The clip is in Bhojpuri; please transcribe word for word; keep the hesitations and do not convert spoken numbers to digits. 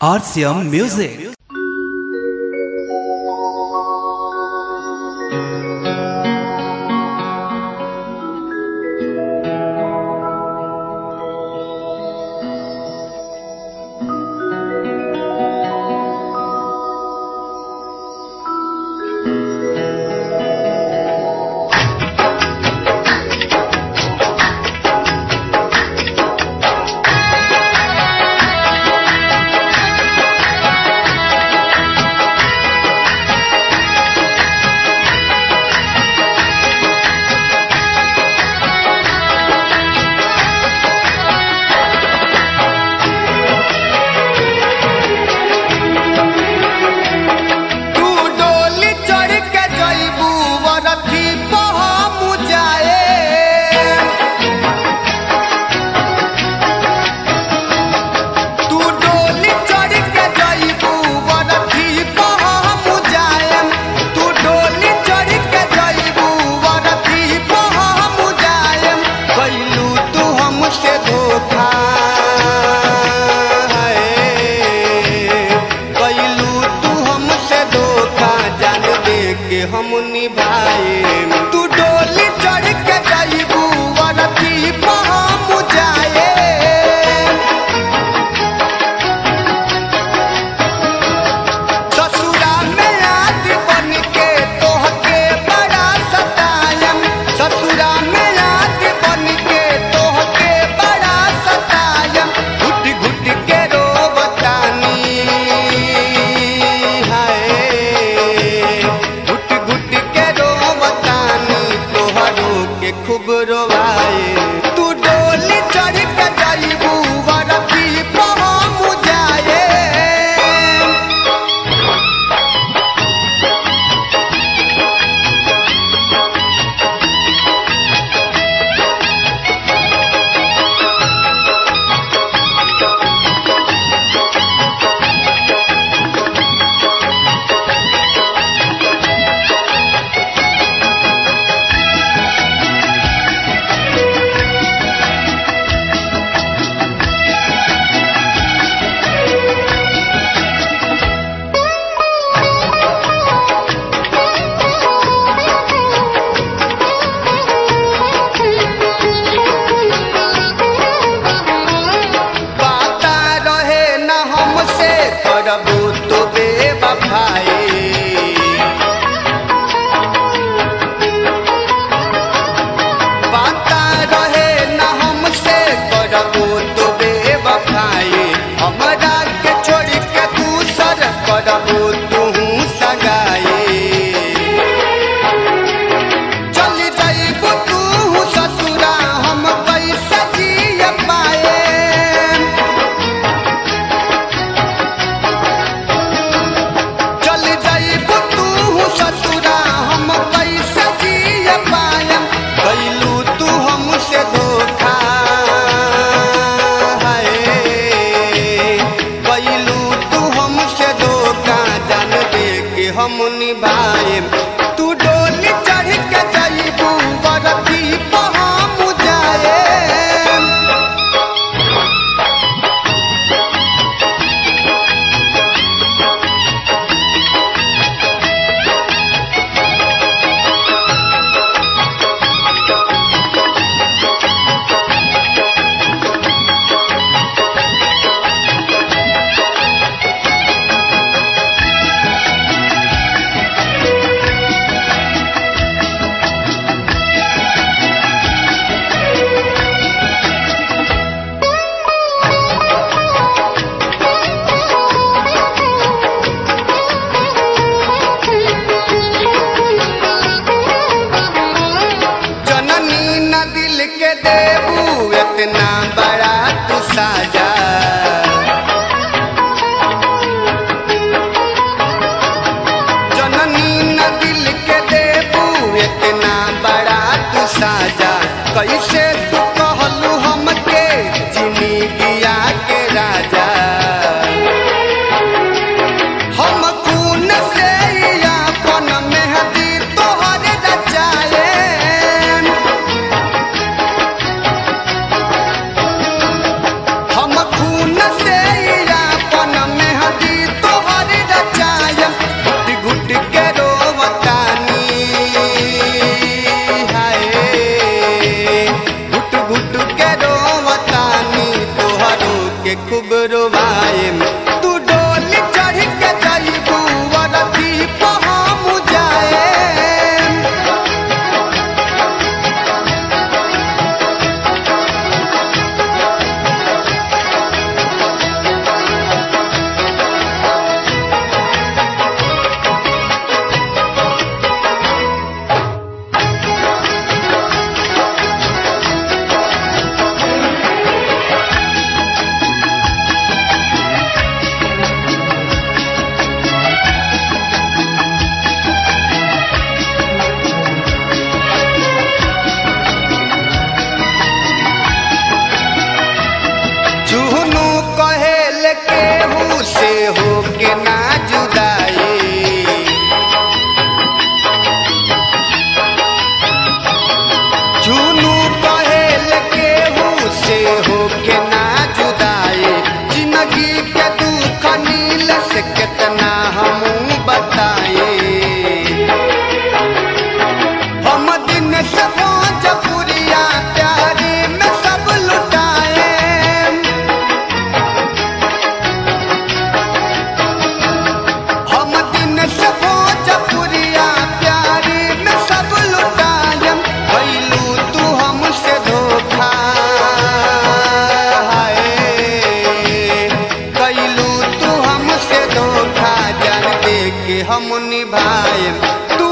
R C M Music. हम निभाए तू डोली चढ़ के जाइबू वरती पहुँच जाए ससुरा में याद बन के तोहके बड़ा सतायम ससुरा में याद बन के तोहके बड़ा सतायम घुट घुट के रो बतानी खूब रोवाए तू डोली चढ़ के जाइबू वरती पहुँच जाए करबू तो बेवफाई पता रहे न हमसे करबू तो बेवफाई हमरा के छोड़ के दूसर करबू तू सगाई चल जाइबू तू ससुरा हम कैसे जिए पाए ससुरा हम कैसे जिए पायम कैलू तू हमसे धोखा है कैलू तू हमसे धोखा जान दे के हम निभाएम तू डोली चढ़ के जाइबू वरती पहुँच जाए दिल के देबू इतना बड़ा तू साजा जननी न दिल के देबू इतना बड़ा तू साजा कैसे तू कहलू हमके जिंदगिया के राजा हम खून से अपन मेहंदी तोहर रचाए हम खून से अपन खूब रोवाएम। तू डोली चढ़ के जाइबू वरती पहाम जाएम। चुहनु कहेल केहू से होके ना जुदाई। चुहनु कहेल केहू से होके ना जुदाई। जिंदगी के दुख नील से कितना हमू बताए। हम दिन से भोजपुरिया प्यारे में सब लुटाए। हम दिन से भोजपुरिया प्यारे में सब लुटायम। कैलू तू हमसे धोखा हाय। कैलू तू हमसे धोखा जान दे के हम निभाएम। तू